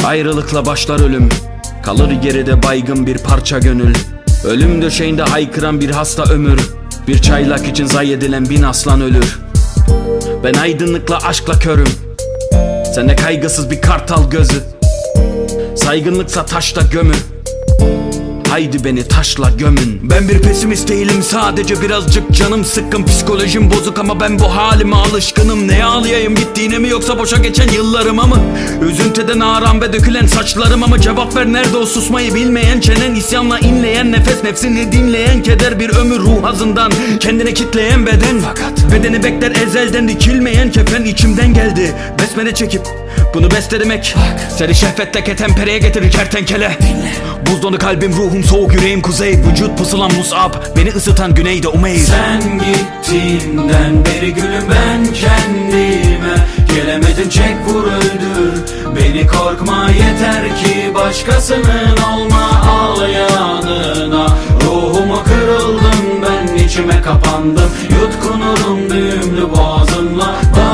Ayrılıkla başlar ölüm, kalır geride baygın bir parça gönül. Ölüm döşeğinde haykıran bir hasta ömür, bir çaylak için zayi edilen 1000 aslan ölür. Ben aydınlıkla aşkla körüm, sen de kaygısız bir kartal gözü. Saygınlıksa taşla gömü, haydi beni taşla gömün. Ben bir pesimist değilim, sadece birazcık canım sıkkın. Psikolojim bozuk ama ben bu halime alışkınım. Neye ağlayayım, gittiğine mi yoksa boşa geçen yıllarıma mı? Üzüntüden ağram ve dökülen saçlarıma mı? Cevap ver, nerede o susmayı bilmeyen çenen? İsyanla inleyen nefes, nefsini dinleyen keder. Bir ömür ruh azından kendine kitleyen beden. Fakat bedeni bekler ezelden dikilmeyen kefen. İçimden geldi besmele çekip bunu bestelemek. Seni şehvetle ketempereye getirir kertenkele. Buz donu kalbim, ruhum soğuk, yüreğim kuzey. Vücut pusulan Musab, beni ısıtan güneyde Umeyr. Sen gittiğinden beri gülüm ben kendime gelemedim, çek vur öldür beni, korkma yeter ki başkasının olma, al yanına. Ruhuma kırıldım ben, içime kapandım, yutkunurum düğümlü boğazımla,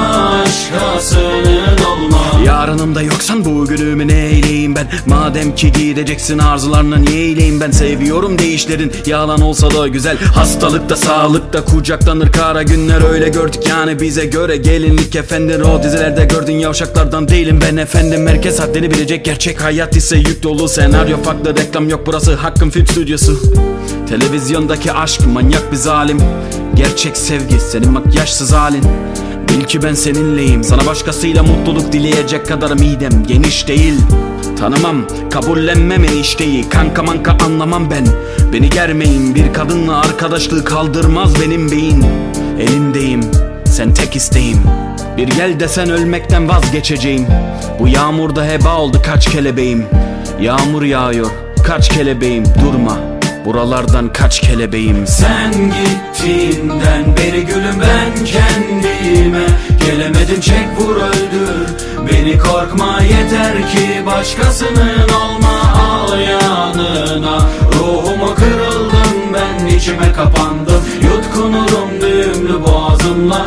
başkasının olma. Yarınımda yoksan bugünümü ne eyleyeyim ben? Madem ki gideceksin arzularına niye eyleyim ben? Seviyorum değişlerin, yalan olsa da güzel. Hastalıkta sağlıkta kucaklanır kara günler, öyle gördük yani bize göre gelinlik efendim. O dizilerde gördüğün yavşaklardan değilim ben efendim. Herkes haddini bilecek, gerçek hayat ise yük dolu. Senaryo farklı, reklam yok, burası Hakkın Film Stüdyosu. Televizyondaki aşk manyak bir zalim, gerçek sevgi senin makyajsız halin. Bil ki ben seninleyim, sana başkasıyla mutluluk dileyecek kadar midem geniş değil. Tanımam, kabullenmem enişteyi, kanka manka anlamam ben. Beni germeyin, bir kadınla arkadaşlığı kaldırmaz benim beyin. Elindeyim, sen tek isteğim. Bir gel desen ölmekten vazgeçeceğim. Bu yağmurda heba oldu kaç kelebeğim. Yağmur yağıyor, kaç kelebeğim, durma. Buralardan kaç kelebeğim. Sen gittiğinden beri gülüm ben kendime gelemedim, çek vur öldür beni, korkma yeter ki başkasının olma, al yanına. Ruhuma kırıldım ben, içime kapandım, yutkunurum düğümlü boğazımla,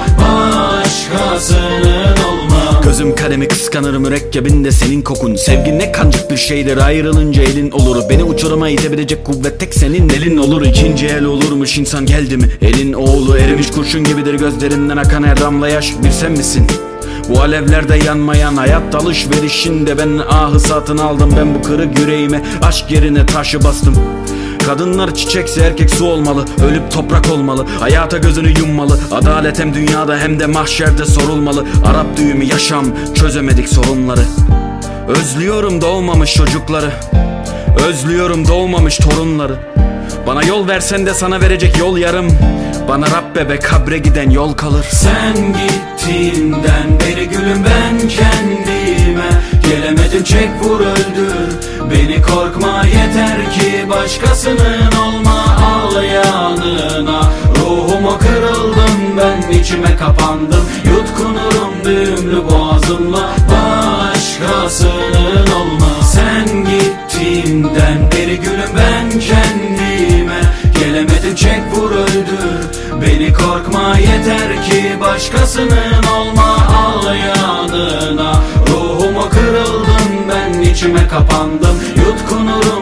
başkasının olma. Gözüm kalemi kıskanır mürekkebinde senin kokun. Sevgi ne kancık bir şeydir, ayrılınca elin olur. Beni uçuruma itebilecek kuvvet tek senin elin olur. İkinci el olurmuş insan geldi mi? Elin oğlu erimiş kurşun gibidir, gözlerinden akan her damla yaş bir sen misin? Bu alevlerde yanmayan hayat alışverişinde ben ahı satın aldım. Ben bu kırık yüreğime aşk yerine taşı bastım. Kadınlar çiçekse erkek su olmalı, ölüp toprak olmalı, hayata gözünü yummalı. Adalet hem dünyada hem de mahşerde sorulmalı. Arap düğümü yaşam, çözemedik sorunları. Özlüyorum doğmamış çocukları, özlüyorum doğmamış torunları. Bana yol versen de sana verecek yol yarım. Bana Rabbe be kabre giden yol kalır. Sen gittiğinden beri gülüm ben kendime gelemedim, çek vur öldür beni, korkma yeter ki başkasının olma, al yanına. Ruhuma kırıldım ben, içime kapandım, yutkunurum düğümlü boğazımla, başkasının olma. Sen gittiğinden beri gülüm ben kendime gelemedim, çek vur öldür beni, korkma yeter ki başkasının olma, al yanına. Ruhuma kırıldım ben, içime kapandım, yutkunurum